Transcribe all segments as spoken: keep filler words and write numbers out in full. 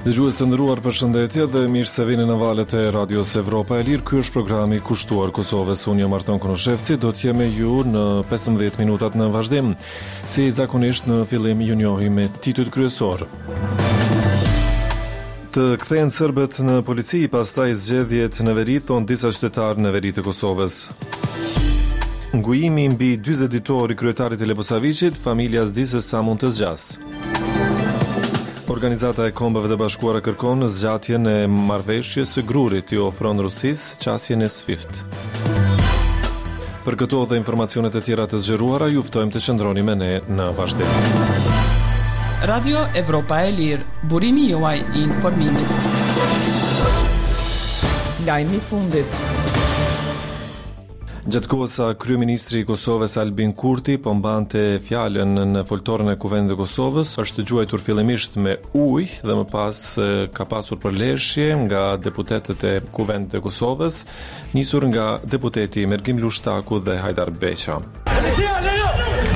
Dëgjues të nderuar, përshëndetje dhe mirë se vini në valët e Radios Evropa e Lirë. Ky është programi kushtuar Kosovës. Unë jam Arton Konoshevci, do të jem me ju në pesëmbëdhjetë minutat në vazhdim. Si zakonisht në fillim ju njohi me titujt kryesor. Të kthehen serbët në polici, pastaj zgjedhjet në veri, thon disa qytetarë në veri të Kosovës. Ngujimi mbi dyzet ditor i kryetarit të Leposaviçit, familja s'di se sa mund të zgjasë. Organizata e Kombeve të Bashkuara kërkon zgjatjen e marrëveshjes së grurit, i ofron Rusisë qasjen e SWIFT. Për këto dhe informacionet e tjera të zgjeruara, ju ftojmë të qëndroni me ne në vazhdim. Radio Evropa e Lirë, burimi juaj i informimit. Lajmi fundit. Gjatë kohës sa kryeministri i Kosovës Albin Kurti po mbante fjalën në foltorën e Kuvendit të Kosovës, është gjuajtur fillimisht me ujë dhe më pas ka pasur përleshje nga deputetët e Kuvendit të Kosovës, nisur nga deputeti Mergim Lushtaku dhe Hajdar Beqa. Policia, lejo!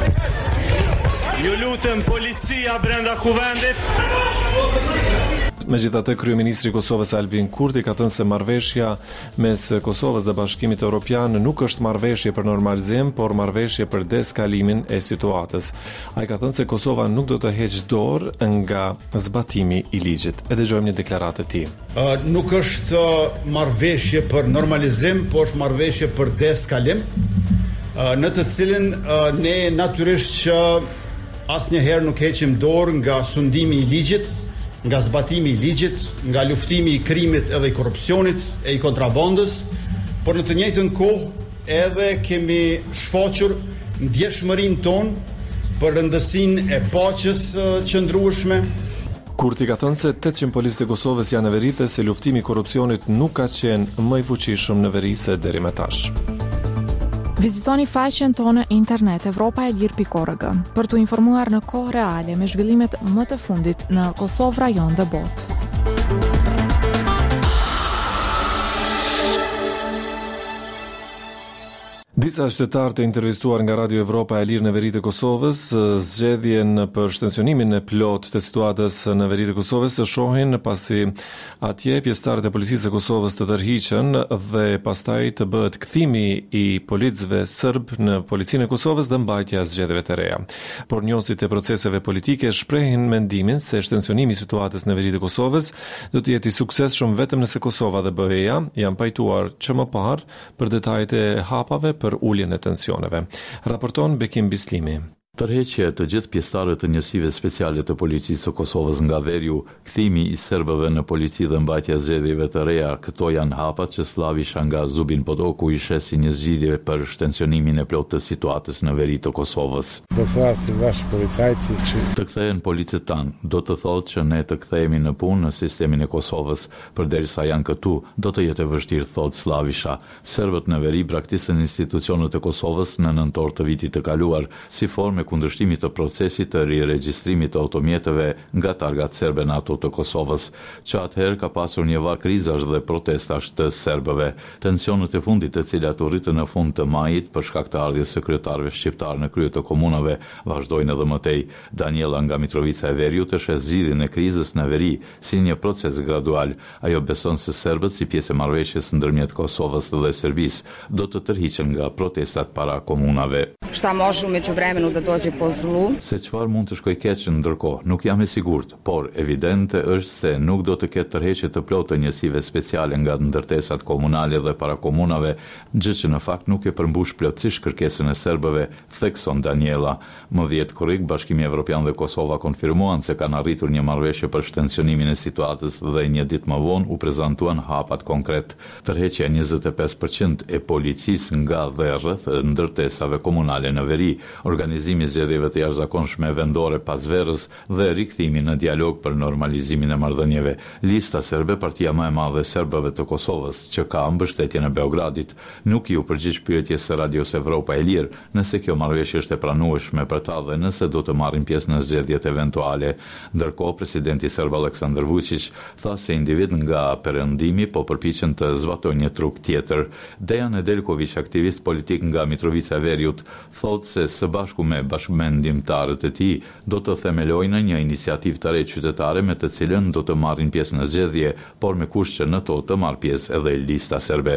Ju lutem, policia brenda Kuvendit. Megjithatë, kryeministri i Kosovës Albin Kurti ka thënë se marrëveshja mes Kosovës dhe Bashkimit Evropian nuk është marrëveshje për normalizim, por marrëveshje për deskalimin e situatës. Ai ka thënë se Kosova nuk do të heqë dorë nga zbatimi i ligjit. E dëgjojmë një deklaratë e tij. Uh, nuk është uh, marrëveshje për normalizim, por është marrëveshje për deskalim, uh, në të cilin uh, ne natyrisht që asnjëherë nuk heqim dorë nga sundimi i ligjit, nga zbatimi i ligjit, nga luftimi i krimit edhe i korrupsionit e i kontrabandës, por në të njëjtën kohë edhe kemi shfaqur ndjeshmërinë tonë për rëndësinë e paqes qëndrueshme. Kurti ka thënë se tetëqind policë të Kosovës janë në veri dhe se luftimi i korrupsionit nuk ka qenë më i fuqishëm në veri se deri më tash. Vizitoni faqen tonë internet evropa e lirë pikë org për të informuar në kohë reale me zhvillimet më të fundit në Kosovë, rajon dhe botë. Disa qytetarë të intervistuar nga Radio Evropa e Lirë në veri të Kosovës zgjedhjen për shtensionimin e plot të situatës në veri të Kosovës së shohin pasi atje pjesëtarët e policisë së Kosovës të tërhiqen dhe pastaj të bëhet kthimi i policëve serb në policinë e Kosovës dhe mbajtja e zgjedhjeve të reja. Por njohësit e proceseve politike shprehin mendimin se shtensionimi i situatës në veri të Kosovës do të jetë i suksesshëm vetëm nëse Kosova dhe B E-ja janë pajtuar që më parë për detajet e hapave për uljen e tensioneve. Raporton Bekim Bislimi. Tërheqja e të gjithë pjesëtarëve të njësive speciale të policisë së Kosovës nga veriu, kthimi i serbëve në polici dhe mbajtja e zgjedhjeve të reja, këto janë hapat që Slavisha nga Zubin Potoku i sheh si një zgjidhje për shtensionimin e plotë të situatës në veri të Kosovës. Të kthehen policët tanë, do të thotë që ne të kthehemi në punë në sistemin e Kosovës, përderisa janë këtu, do të jetë e vështirë, thotë Slavisha. Serbët në veri braktisën institucionet e Kosovës në nëntor të vitit të kaluar, si formë kundërshtimit të procesit të riregjistrimit të automjeteve nga targat serbe NATO të Kosovës, që atëherë ka pasur një var krizash dhe protestash të serbëve. Tensionet e fundit të cilat u rritën në fund të majit për shkak të ardhjes së kryetarëve shqiptar në krye të komunave vazhdojnë edhe më tej. Daniela nga Mitrovica e Veriut të sheh zgjidhjen e krizës në veri si një proces gradual. Ajo beson se serbët si pjesë e marrëveshjes ndërmjet Kosovës dhe Serbisë do të tërhiqen nga protestat para komunave. Šta može u međuvremenu da dođe po zlu? Se çfarë mund të shkojë keq ndërkohë, nuk jam i sigurt, por evidente është se nuk do të ketë tërheqje të plotë të njësive speciale nga ndërtesat komunale dhe para komunave, gjë që në fakt nuk e përmbush plotësisht kërkesën e serbëve, thekson Daniela. Më dhjetë korrik, Bashkimi Evropian dhe Kosova konfirmuan se kanë arritur një marrëveshje për shtensionimin e situatës dhe një ditë më vonë u prezantuan hapat konkret. Tërheqja njëzet e pesë përqind e policisë nga dhe rreth ndërtesave komunale në veri, organizimi i zgjedhjeve të jashtëzakonshme vendore pas verës dhe rikthimi në dialog për normalizimin e marrëdhënieve. Lista serbe, partia më e madhe e serbëve të Kosovës, që ka mbështetjen e Beogradit, nuk ju përgjigj pyetjes së Radios Evropa e Lirë nëse kjo marrëveshje është e pranueshme për ta dhe nëse do të marrin pjesë në zgjedhjet eventuale. Ndërkohë, presidenti serb Aleksandar Vučić tha se individ nga perëndimi po përpiqen të zbatojnë një truk tjetër. Dejan Nedeljković, aktivist politik nga Mitrovica e Veriut, thotë se së bashku me bashkëmendimtarët e tij do të themelojnë një iniciativë të re qytetare me të cilën do të marrin pjesë në zgjedhje, por me kusht që në to të marrë pjesë edhe lista serbe.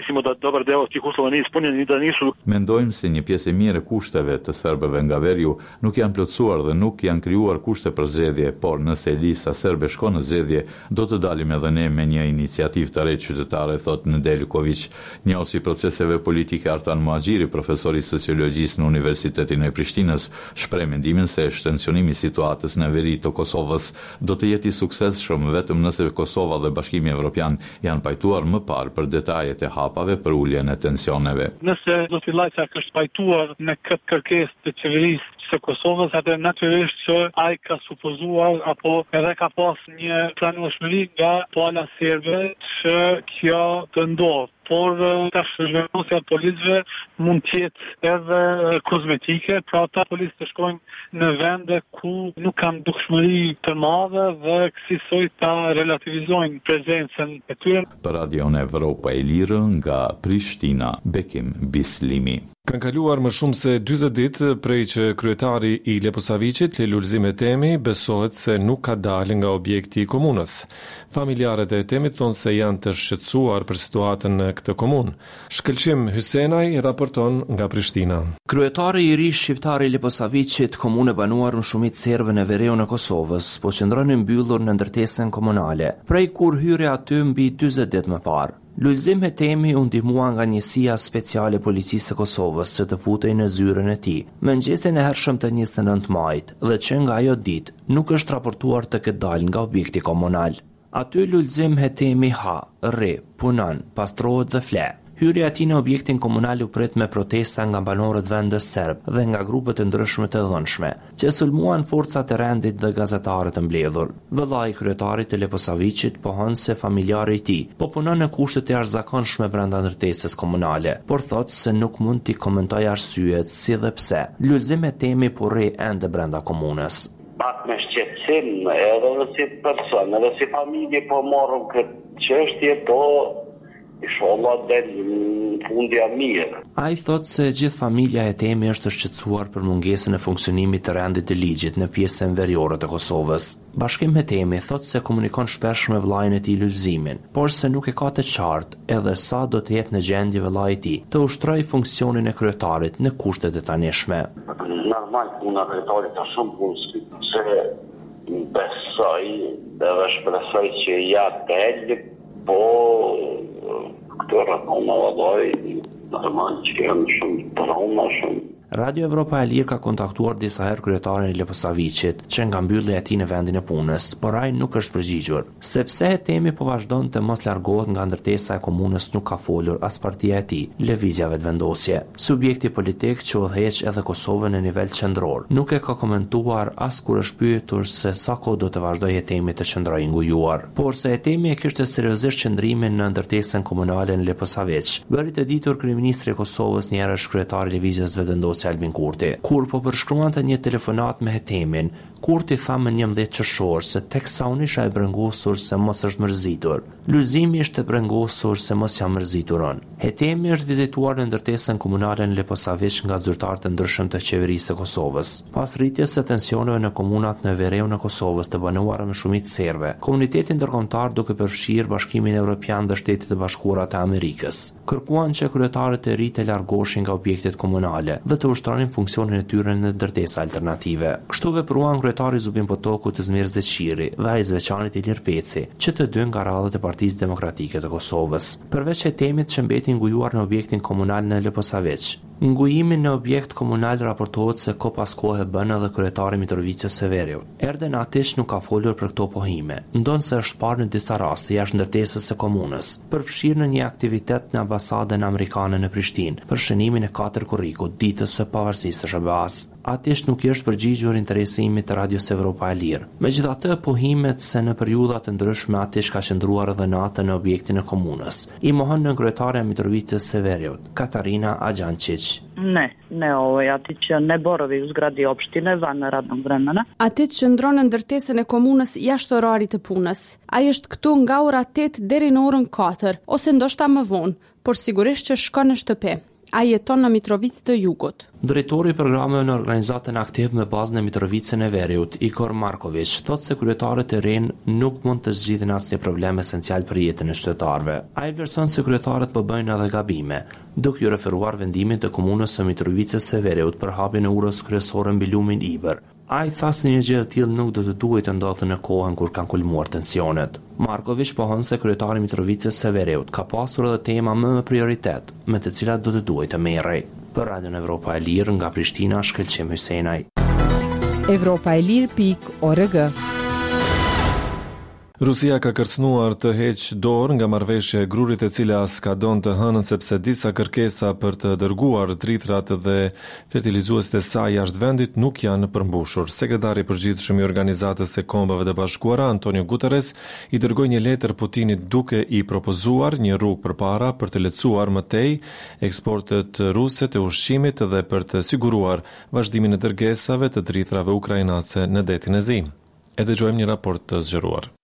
Mendojmë se një pjesë e mirë e kushteve të serbëve nga veriu nuk janë plotësuar dhe nuk janë krijuar kushte për zgjedhje, por nëse lista serbe shkon në zgjedhje, do të dalim edhe ne me një iniciativë të re qytetare, thot Nedeljković. Njësi proceseve politike Artan Muhaxhiri, profesor i sociologjisë në Universitetin e Prishtinës, shpreh mendimin se shtensionimi i situatës në veri të Kosovës do të jetë i suksesshëm vetëm nëse Kosova dhe Bashkimi Evropian janë pajtuar më parë për detajet e hapave për uljen e tensioneve. Nëse zoti Lajçak është pajtuar me këtë kërkesë të qeverisë së Kosovës, atë natyrisht që ai ka supozuar apo edhe ka pas një pranueshmëri nga pala serbe që kjo të ndodhë. Por tash zhvendosja e policëve mund të jetë edhe kozmetike, pra ata policë të shkojnë në vende ku nuk kanë dukshmëri të madhe dhe kësaj ta relativizojnë prezencën e tyre. Për Radion Evropa e Lirë nga Prishtina, Bekim Bislimi. Kanë kaluar më shumë se dyzet ditë prej që kryetari i Leposavicit, Lulzim Hetemi, besohet se nuk ka dalë nga objekti i komunës. Familjarët e Hetemit thonë se janë të shqetësuar për situatën në këtë komunë. Shkëlqim Hysenaj raporton nga Prishtina. Kryetari i ri shqiptar i Leposavicit, komunë e banuar në shumicë serbe në veriun e Kosovës, po qëndron i mbyllur në ndërtesën komunale, prej kur hyri aty mbi dyzet ditë më parë. Lulzim Hetemi u ndihmua nga njësia speciale policisë së Kosovës që të futej në zyrën e tij. Mëngjesin e hershëm të njëzet e nëntë majit dhe që nga ajo ditë nuk është raportuar të ketë dalë nga objekti komunal. Aty Lulzim Hetemi ha, rri, punon, pastrohet dhe fle. Hyrja e tij në objektin komunal u prit me protesta nga banorët vendës serb dhe nga grupet e ndryshme të dhunshme, që sulmuan forcat e rendit dhe gazetarët e mbledhur. Vëllai i kryetarit të Leposavicit pohon se familjari i tij po punon në kushte të jashtëzakonshme brenda ndërtesës komunale, por thotë se nuk mund t'i komentojë arsyet si dhe pse. Lulzim Hetemi po rri ende brenda komunës. Pak me shqetësim, edhe dhe si person, edhe si familje po morëm këtë çështje, po inshallah del në fundja mirë. Ai thotë se gjithë familja e Hetemi është shqetësuar për mungesën e funksionimit të rendit të ligjit në pjesën veriore të Kosovës. Bashkim Hetemi thotë se komunikon shpesh me vllain e tij Lulzimin, por se nuk e ka të qartë edhe sa do të jetë në gjendje vllai i tij të ushtrojë funksionin e kryetarit në kushtet e tanishme. Normal puna e kryetarit është shumë punë, se besoj dhe shpresoj që ja del, po këtë rëtona vëllai, normal që janë shumë trauma, shumë. Radio Evropa e Lirë ka kontaktuar disa herë kryetarin e Leposavicit, që nga mbyllja e tij në vendin e punës, por ai nuk është përgjigjur. Sepse Hetemi po vazhdon të mos largohet nga ndërtesa e komunës, nuk ka folur as partia e tij, lëvizjave të vendosje. Subjekti politik që udhëheq edhe Kosovën në nivel qendror, nuk e ka komentuar as kur është pyetur se sa kohë do të vazhdojë Hetemi të qëndrojë ngujuar. Por se Hetemi e kishte seriozisht qëndrimin në ndërtesën komunale në Leposavic, bëri të ditur kryeministri i Kosovës një herë kryetari i lëvizjes vendosje Albin Kurti. Kur po përshkruante një telefonat me Hetemin, Kurti tha më njëmbëdhjetë qershor se teksa unë isha e brengosur se mos është mërzitur. Lulzimi ishte brengosur se mos jam mërzitur unë. Hetemi është vizituar në ndërtesën komunale në Leposavic nga zyrtarë të ndryshëm të qeverisë së Kosovës. Pas rritjes së tensioneve në komunat në veriun e Kosovës të banuara me shumicë serbe, komuniteti ndërkombëtar duke përfshirë Bashkimin Evropian dhe Shtetet e Bashkuara të Amerikës, kërkuan që kryetarët e ri të largoshin nga objektet komunale dhe të ushtronin funksionin e tyre në ndërtesa alternative. Kështu vepruan kryetari Zubin Potoku të Zmir Zeqiri dhe ai Zveçanit Ilir Peci, që të dy nga radhët e Partisë Demokratike të Kosovës. Përveç Hetemit që mbeti ngujuar në objektin komunal në Leposavic, ngujimin në objekt komunal raportohet se ko pas kohë bën edhe kryetari Mitrovica Severiu. Erden Atish nuk ka folur për këto pohime, ndonë se është parë në disa raste jashtë ndërtesës së komunës, përfshirë në një aktivitet në ambasadën amerikane në Prishtinë për shënimin e katër korrikut ditës së pavarësisë së SBA-s. Atish nuk i është përgjigjur interesimit të Radios Evropa e Lirë. Megjithatë, pohimet se në periudha të ndryshme Atish ka qëndruar edhe natë në objektin e komunës. I mohon në kryetaria Mitrovica Severiu, Katarina Agjancic. Ne, ne ovaj, ati që ne borovi u zgradi opštine van radnog vremena. Ati që ndron në ndërtesën e komunës jashtë orarit të punës. Ai është këtu nga ora tetë deri në orën katër, ose ndoshta më vonë, por sigurisht që shkon në shtëpi. Ai jeton në Mitrovicë të Jugut. Drejtori i programeve në organizatën aktiv me bazën e Mitrovicën e Veriut, Igor Markovic, thotë se kryetarët e rinë nuk mund të zgjidhin asnjë problem esencial për jetën e qytetarëve. Ai vlerëson se kryetarët po bëjnë edhe gabime, duke ju referuar vendimit të komunës së Mitrovicës së Veriut për hapjen e urës kryesore mbi lumin Iber. Ai tha se një gjë e tillë nuk do të duhet të ndodhte në kohën kur kanë kulmuar tensionet. Markovic pohon se kryetari i Mitrovicës së Veriut ka pasur edhe tema më me prioritet, me të cilat do të duhet të merrej. Për Radio Evropa e Lirë nga Prishtina, Shkëlqim Hysenaj. Evropa e Lirë pikë org. Rusia ka kërcënuar të heqë dorë nga marrëveshja e grurit e cila s'ka donë të hënën sepse disa kërkesa për të dërguar dritrat dhe fertilizuesit e saj jashtë vendit nuk janë përmbushur. Sekretari i përgjithshëm i Organizatës së Kombeve të Bashkuara, Antonio Guterres, i dërgoi një letër Putinit duke i propozuar një rrugë përpara për të lehtësuar më tej eksportet ruse të ushqimit dhe për të siguruar vazhdimin e dërgesave të dritrave ukrainase në detin e Zi. E dëgjojmë një raport të zgjeruar.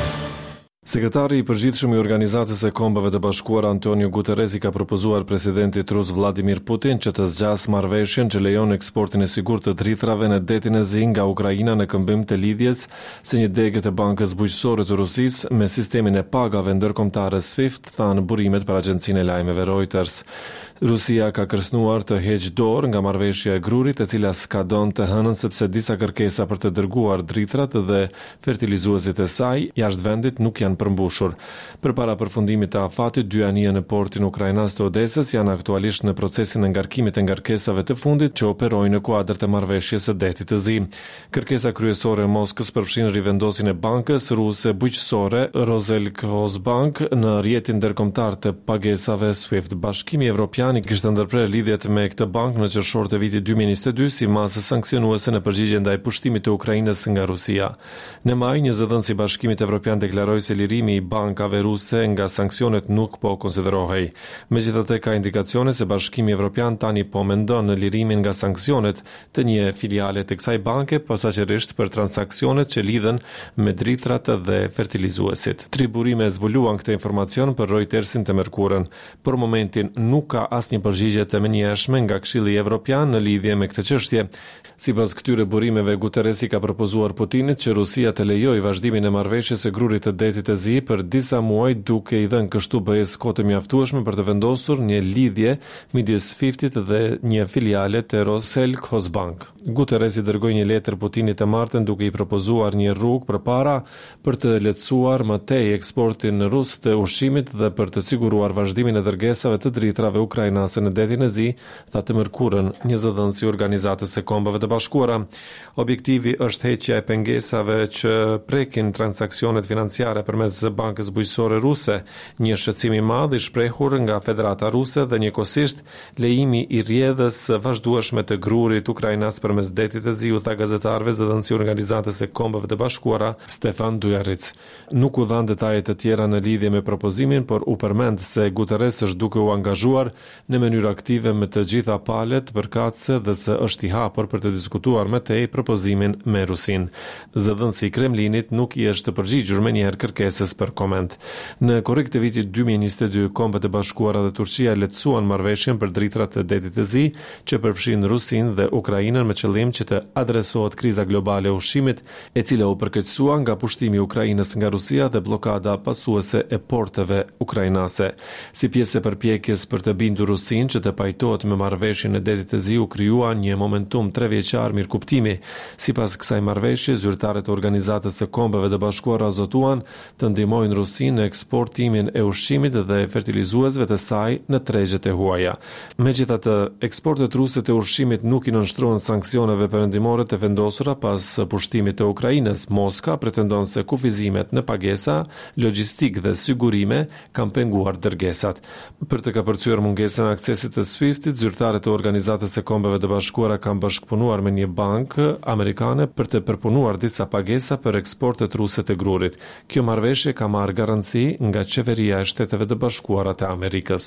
Sekretari i përgjithshëm i Organizatës së Kombeve të Bashkuara Antonio Guterres i ka propozuar presidentit rus Vladimir Putin që të zgjas marrëveshjen që lejon eksportin e sigurt të dritrave në detin e Zi nga Ukraina në këmbim të lidhjes së një dege të Bankës Bujqësore të Rusisë me sistemin e pagave ndërkombëtare SWIFT, thanë burimet për agjencinë e lajmeve Reuters. Rusia ka kërcënuar të heqë dorë nga marrëveshja e grurit e cila s'ka donë të hënën sepse disa kërkesa për të dërguar dritrat dhe fertilizuesit e saj jashtë vendit nuk janë përmbushur. Përpara përfundimit të afatit, dy anije në portin ukrainas të Odesës janë aktualisht në procesin e ngarkimit e ngarkesave të fundit që operojnë në kuadër të marrëveshjes së detit të Zi. Kërkesa kryesore e Moskës përfshin rivendosin e bankës ruse bujqësore Roselkhozbank në rrjetin ndërkombëtar të pagesave SWIFT. Bashkimi Evropian kishte ndërprer lidhjet me këtë bankë në qershor të vitit dy mijë e njëzet e dy si masë sanksionuese në përgjigje ndaj pushtimit të Ukrainës nga Rusia. Në maj, një zëdhënës i Bashkimit Evropian deklaroi se lirimi i bankave ruse nga sanksionet nuk po konsiderohej. Megjithatë, ka indikacione se Bashkimi Evropian tani po mendon në lirimin nga sanksionet të një filiale të kësaj banke, posaçërisht për transaksionet që lidhen me dritrat dhe fertilizuesit. Tri burime zbuluan këtë informacion për Reutersin të mërkurën. Për momentin nuk ka asnjë përgjigje të menjëhershme nga Këshilli Evropian në lidhje me këtë çështje. Sipas këtyre burimeve, Guterres i ka propozuar Putinit që Rusia të lejojë vazhdimin e marrëveshjes së grurit të detit të Zi për disa muaj, duke i dhënë kështu B E-s kohë të mjaftueshme për të vendosur një lidhje midis SWIFT-it dhe një filiale të Roselkhozbank. Guterres i dërgoi një letër Putinit të martën duke i propozuar një rrugë përpara për të lehtësuar më tej eksportin rus të ushqimit dhe për të siguruar vazhdimin e dërgesave të dritrave ukrainase në detin e Zi, tha të mërkurën një zëdhënës i Organizatës së Kombeve të Bashkuara. Objektivi është heqja e pengesave që prekin transaksionet financiare përmes Bankës Bujqësore Ruse, një shqetësim i madh i shprehur nga Federata Ruse dhe njëkohësisht lejimi i rrjedhës vazhdueshme të grurit ukrainas përmes detit të Zi, u tha gazetarëve zëdhënësi i Organizatës së Kombeve të Bashkuara Stefan Dujaric. Nuk u dhan detaje të tjera në lidhje me propozimin, por u përmend se Guterres është duke u angazhuar në mënyrë aktive me të gjitha palët përkatëse dhe se është i hapur për të diskutuar me tej propozimin me Rusin. Zëdhënësi i Kremlinit nuk i është përgjigjur me njëherë kërkesës për koment. Në korrik të vitit dy mijë e njëzet e dy, Kombet e Bashkuara dhe Turqia lehtësuan marrëveshjen për dritrat të detit të Zi, që përfshin Rusin dhe Ukrainën me qëllim që të adresohet kriza globale e ushqimit, e cila u përkeqësua nga pushtimi i Ukrainës nga Rusia dhe blokada pasuese e porteve ukrainase. Si pjesë e përpjekjes për të bindur Rusin që të pajtohet me marrëveshjen e detit të Zi, u krijua një momentum tre vjeçar mirëkuptimi. Sipas kësaj marrëveshje, zyrtarët e Organizatës së Kombeve të Bashkuara zotuan të ndihmojnë Rusinë në eksportimin e ushqimit dhe fertilizuesve të saj në tregjet e huaja. Megjithatë, eksportet ruse të ushqimit nuk i nënshtrohen sanksioneve perëndimore të vendosura pas pushtimit të Ukrainës. Moska pretendon se kufizimet në pagesa, logjistik dhe sigurime kanë penguar dërgesat. Për të kapërcyer mungesën e aksesit të SWIFT-it, zyrtarët e Organizatës së Kombeve të Bashkuara kanë bashkëpunuar me një bankë amerikane për të përpunuar disa pagesa për eksportet ruse të grurit. Kjo marrëveshje ka marrë garanci nga qeveria e Shteteve të Bashkuara të Amerikës.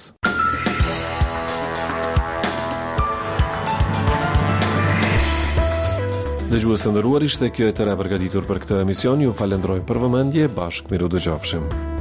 Dëgjues të nderuar, ishte kjo e tëra përgatitur për këtë emision. Ju falenderoj për vëmendje. Bashkë miru dëgjofshim.